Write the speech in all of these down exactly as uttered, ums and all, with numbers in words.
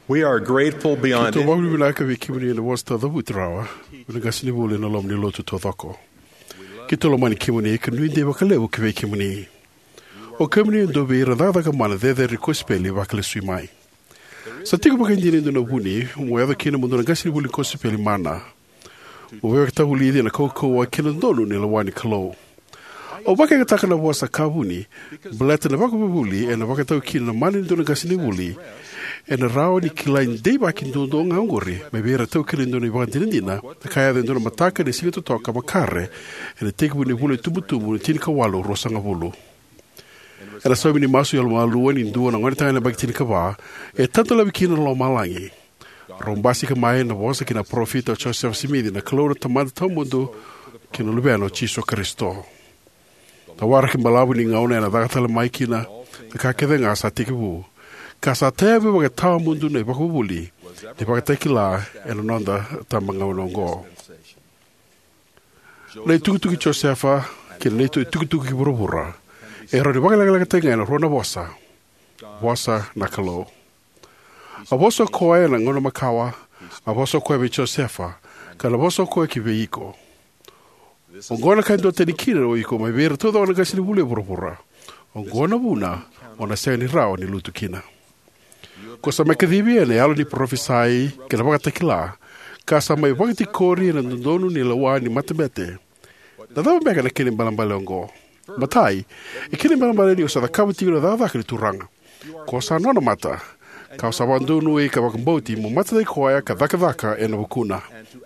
We are grateful beyond Kito wawili wila ka wiki muni ina wasta dhavu tirawa. Wina gasini wule na lom ni lotu todhoko. Kito lomani kimuni ka nuinde wakalewu ka wiki muni. O kamuni ndobe ira dhada ka mana dhedhe rikospeli wakale sui mai. Sa tiku baka indini ndo na wuni, mwedha kina mundu na gasini wuli kospeli mana. Uwewa kita wuli idi na koko wa kina ndonu ni lawani kalau. O baka kataka na wasa ka wuni, balata na waka wuli e na waka tau kina na mani ndo na gasini wuli. E na rao ni kila indei baki ndondo ngaungori, me bera tau kila ndo ni waka ndina, na kaya dhe ndo na mataka ni singa tutoka makare, e na teki wuni wule tumutumu ni tini kawalo rosa nga wulu. E na sawi ni masu ya luma alua ni ndua na ngani tanga na baki tini kawa, e tanto labi kina lo malangi. Rombasi ka mai na wasa kina profita Joseph Simidi na kalora tamada tau mundu kina lubeano Chiso Kristo. Ta wara ki malabu ni ngauna e na dhagatala mai kina, na kakethe nga sa tiki wu. Ka sa tewe waka tawa mundu na iwaka wuli, ni waka teki la e na nonda tamba ngauna ngo. Na i tukutuki Josefa, kina neito i tukutuki ki burubura, e roni waka laga laga tenga e na rona wasa, wasa na kalo. A wasa koe na ngona makawa, a wasa koe me Josefa, ka na wasa koe ki veiko. O ngona kai ndo teni kina o iko mai vera toda ona kasini wule burubura. O ngona wuna, ona sea ni rao ni lutu kina. Ko sa makadhibi ane alo ni profesai, ke na waka takila, ka sa mai wakati kori na ndonu ni lawa ni matemete. Na dhawa meka na kini mbalambale ongo. Matai, e kini mbalambale ni o sa da kawa tigo na dhawa ni turanga. Ko sa nona mata, ka sa wandonu e ka wakambauti mo mata dai koaya ka dhaka dhaka e na wakuna.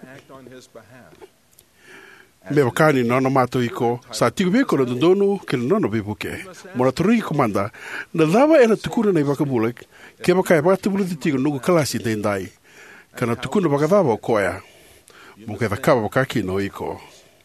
Me wakani nona mato iko, sa tigo beko na ndonu ke na nona bibuke. Mora turigi komanda, na dhawa e na tukuna na iwakabulek, ke baka e baka tibulu di tigo nugu kalasi dendai. Ka na tukuna baka dhawa o koya. Muke dhakaba baka kino iko.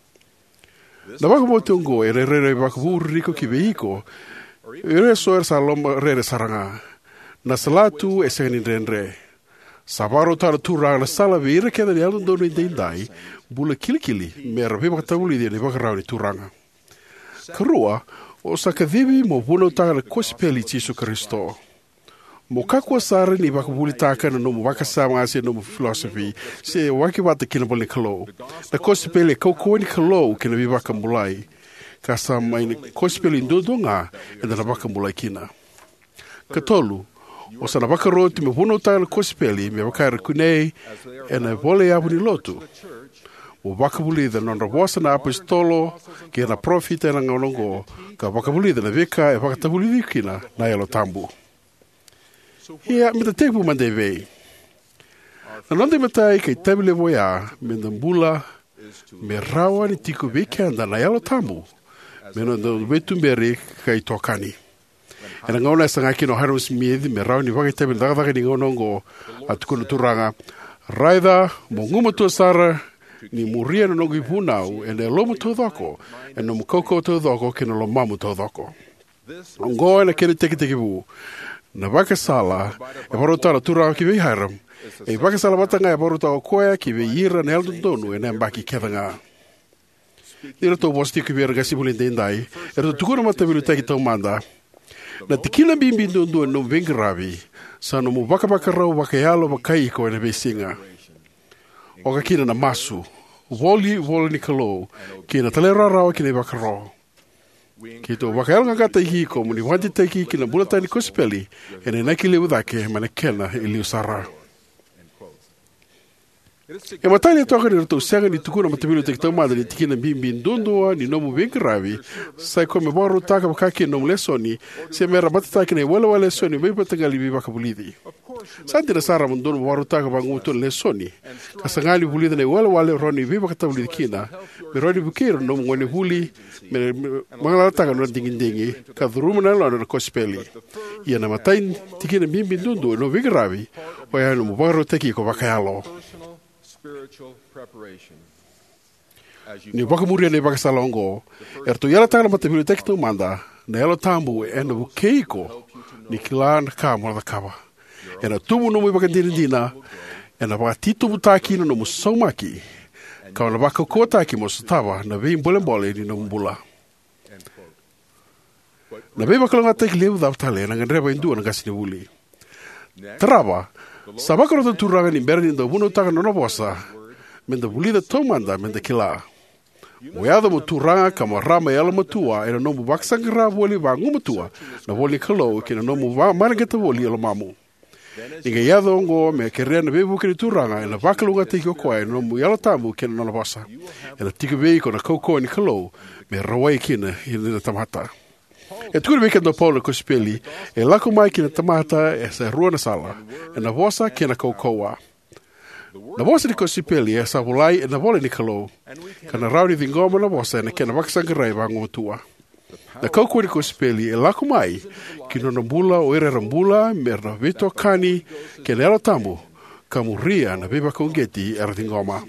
Na baka mote ungo e re re re baka vuru riko ki veiko, e re soer sa lomba re re saranga. Na salatu e segani renre. Sabaro tara turanga na sala veira keda ni alu ndonu dendai, bula kilikili, me rabe baka tabuli di ni baka rao ni turanga. Karua, o sa kadhibi mo vuna utanga na kospeli Chiso Kristo. Mo kakua sara ni baka buli taka na nomu waka sama ase nomu philosophy, se waki wata kina bali kalo. Na kospeli kaukoa ni kalo kina vi baka mulai. Ka sa mai ni kospeli ndodonga e na baka mulai kina. Katolu, o sa na baka roti me vuna utanga na kospeli me baka rekunei e na vole abu ni lotu. O baka buli da nonra wasa na apostolo ke na profita na ngaunongo ka baka buli da na veka e baka tabuli kina na yalo tambu. Ia, me ta tepu mande vei. Na nonde matai kei tabile voia me na mbula me rawa ni tiku vekenda na yalo tambu me na wetu mberi kai tokani. E na ngauna sa ngaki no Harold Smith me rawa ni waka tabile dagadaka ni ngaunongo atukunu turanga raida mo nguma tu sara ni muria no nogu ipunau e ne lomu todhoko e no mukoko todhoko ke no lomamu todhoko. Ongo e na kene teki teki vu. Na waka sala e warotara turao ki vei haram. E waka sala watanga e warotao koea ki vei ira na eldo tonu e na mbaki kethanga. Nira tau wasti ki vera gasi buli dendai. E rato tukuna matabilu teki tau manda. Na tikila bimbi ndundu e no vengi ravi. Sa no mu waka waka rau waka yalo wakai ko e na vei singa. O ka kina na masu, woli woli ni kalo, kina talera rawa kina waka ro. Kito waka elga gata ihi ko muni wanti teki kina bulata ni kospeli, ene naki lewu dhake mana kena ili usara. E matani toka ni rato usanga ni tukuna matabilu teki tau mada ni tikina bimbi ndundua ni nomu vengi ravi, sai kome waru taka wakaki nomu lesoni, se mera batataki na wala wala lesoni, wei patangali vi waka bulidi. Santi na sara mundono waru taka banguto lesoni, kasangali bulidi na wala wala roni vi waka tabulidi kina, me roni bukiro nomu ngone huli, me mangala taka nona dingi-dingi, ka dhurumu na lona na kospeli. Ia na matai tikina bimbi ndundua no vengi ravi, o ya nomu waru teki ko wakayalo. Ni waka muria ni waka salongo, erto yala tanga matabilu teki tau manda, na yalo tambu e na bukeiko, ni kila na kama na kawa. E na tumu nomu i waka dirindina, e na waka titu butaki na nomu saumaki, ka na waka kotaki mo satawa na vei mbole mbole ni nomu bula. Na vei waka longa teki lewu dhaftale na ngandreba indua na gasini wuli. Trava, Sa wakaroto turanga ni mera ni nda wunu taka nona bosa, menda bulida tomanda menda kila. Moyada mo turanga kama rama yala matua ena nomu waksangira woli wangu matua na woli kalau kina nomu marageta woli yala mamu. Inga yada ongo me kerea na bebu kini turanga ena wakalunga tiki okoa ena nomu yala tamu kina nona bosa. Ena tika veiko na kauko ni kalau me rawai kina ina tamata. E tukuri weke ndo Paula Kosipeli e lako mai kina tamata e sa rua na sala e na vosa kina kaukoa. Na vosa ni Kosipeli e sa volai e na vole ni kalau kana rauni vingoma na vosa e na kena wakasangarai wangu matua. Na kaukoa ni Kosipeli e lako mai kina na mbula o ere rambula me na vito kani kena ela tambu kamuria na beba kongeti era vingoma.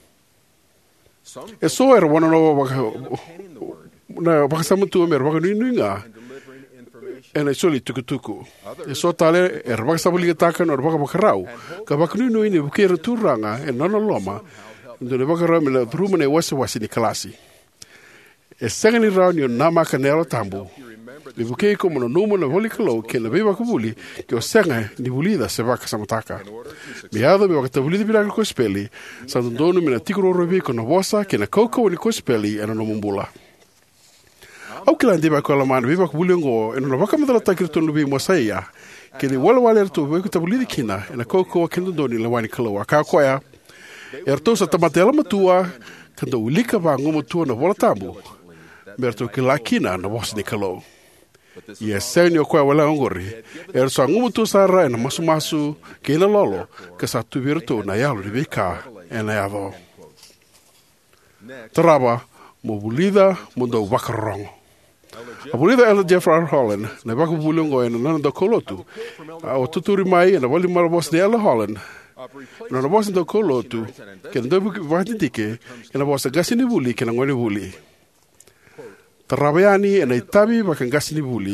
E so era wana no waka na wakasamutua me waka nui nui ngā e na soli tukutuku. E so tale e wakasamuliga taka no waka wakarau ka waka nui nui ni wukera turanga e nana loma ndo ne wakarau me na ruma ne wasi wasi ni kalasi. E senga ni rau ni o nama ka nero tambu ni wukei ko mono numo na wali kalau ke na beba kubuli ke o senga ni wulida se waka samutaka. Mi ado me wakata wulida bila ni Kosipeli sa ndonu me na tikuroro viko na wosa ke na kauko ni Kosipeli e na nomumbula. Au kila ndiba ko la mana viva ko bulingo eno na waka madala takir tonu bi mosaia ke ni wala wala erto we ko tabulidi kina ena koko kendo doni la wani kala ka koya erto sa tamatela matua kando ulika ba ngomo tua na wala tabu merto ke la kina na wos ni kalo ye senyo ko wala ngori erso ngomo tu sara ena masu masu ke na lolo ka sa tu virtu na yalo ribika ena yavo traba mo bulida mundo wakarongo. A bulida ela Jeff R. Holland, na waka bulungo e na nana da kolotu. A o tuturi mai e na wali marabos de ela Holland. Na na bosa da kolotu, ke na dobu wahati tike, ke na bosa gasi ni buli, ke na ngoni buli. Tarabayani e na itabi waka gasi ni buli.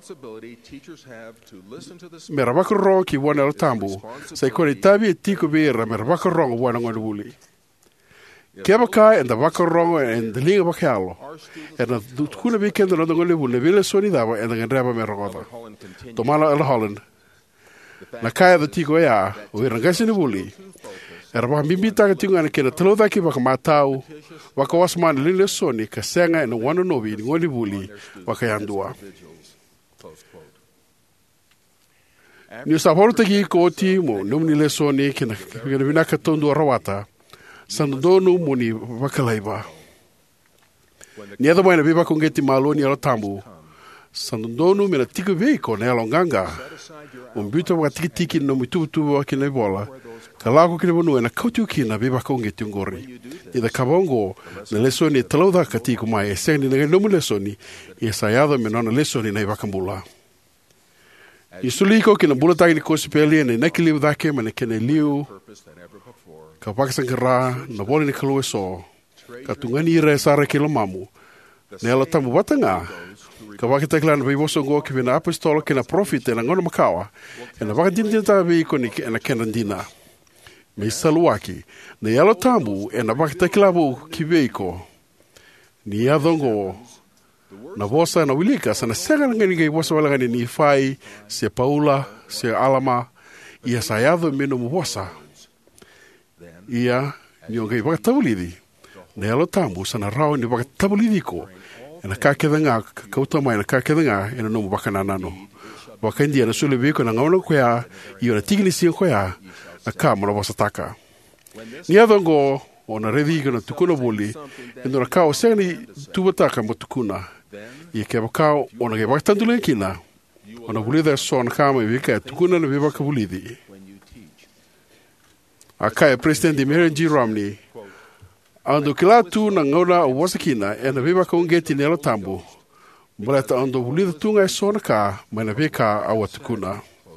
Me rabaka rongo ki wana ela tambu, sa ikone itabi e tiko bera, me rabaka rongo wana ngoni buli. Keba kai and the wakarongo and the linga wakalo. And the tukuna weekend na ngole bule vile soni dava and the ndraba me rogoda. Tomala el Holland. Na kai the tiko ya, we rangasi ni buli. Era ba mbita ka tinga na kena telo daki waka matau. Waka wasman lile soni ka senga and wano novi ni ngole buli waka yandua. Ni saporo teki koti mo numni le soni kena kena vinaka tondu rawata. Sanadonu muni wakalaiva. Ni ada mai na viva kongeti malo ni ala tambu. Sanadonu me na tika veiko na alonganga. Umbito wa tiki tiki no mitu tu wa kina bola. Kalako kina bonu na kautu kina viva kongeti ngori. Ni da kabongo na lesoni talauda katiko mai e seni na nomu lesoni e sayada me na lesoni na vakambula. Isuliko kina bula tagi ni Kosipeli na nakili udake me na kina liu. Ka pakasangara na boli ni kalue so ka tungani ira sara kilo mamu ne ala tamu watanga ka wakitakla na biboso ngo ki vina apostolo ke na profit na ngono makawa e na wakadindin ta bi ko ni na kenandina me saluaki ne ala tamu e na wakitakla bu ki veiko ni adongo na vosa na wilika sana sega ngani ngai vosa wala ngani ni fai se Paula se Alama ia sayado meno vosa ia ni o ngai wakatabulidi. Ne alo tambu sana rao ni wakatabulidi ko. E na kakeda ngā, kauta mai na kakeda ngā, e na nomu wakananano. Waka india na sule viko na ngauna koea, i o na tigini siya koea, na ka mora wasataka. Ni adongo, o na redhi na tukuna boli, e no na ka o sega ni tubataka mo tukuna. I ke wakao, o na ngai wakatandule kina, o na bulida so na kama i vika tukuna na vivaka bulidi. Akai President Mary G. Romney ando kila tu na ngona o wasakina e na viva kongeti nela tambu Maleta ando bulida tunga e sona ka mana veka a watukuna.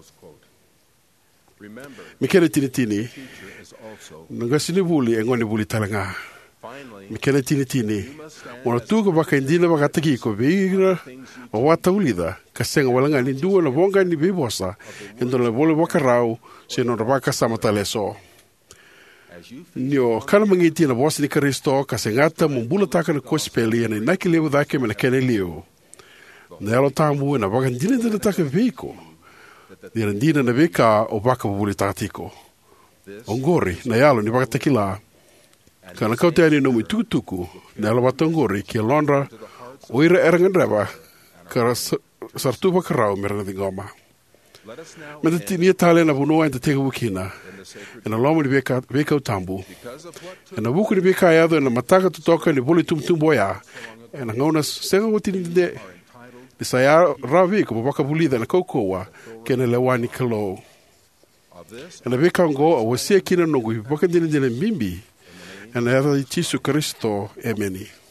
Mikele tini tini nangasini buli e ngoni buli talanga. Mikele tini tini wana tuka baka indina baka taki ko veira o wata ulida kasenga walanga ni dua na vonga ni bibosa endo na vole waka rau se no baka samatale so. Nio kana mangiti na bosi ni Kristo kasengata mumbula taka na Kosipeli na inaki lewu dhake mena kene liu. Nelo tamu na baka indina dina taka veiko. Ni randina na veka o baka bubuli tātiko. Ongori, na yalo ni baka tekila. Kana kau te ani no mui tukutuku, na ala wata ongori ki a Londra, o ira erangandrawa, kara sartupa karau mera na ngoma. Me te tinia tale na vunua enta teka wukina, e na lomo ni veka, veka o tambu. E na wuku ni veka iado e na mataka tutoka ni vuli tumtumbo ya, e na ngauna senga wutini de, ni saya ravi ko baka bulida na kokoa, ke na lewani kalo. E na veka ngo, a wasia kina nungu, baka dine dine mimbi, e na yada i Tisu Kristo, emeni.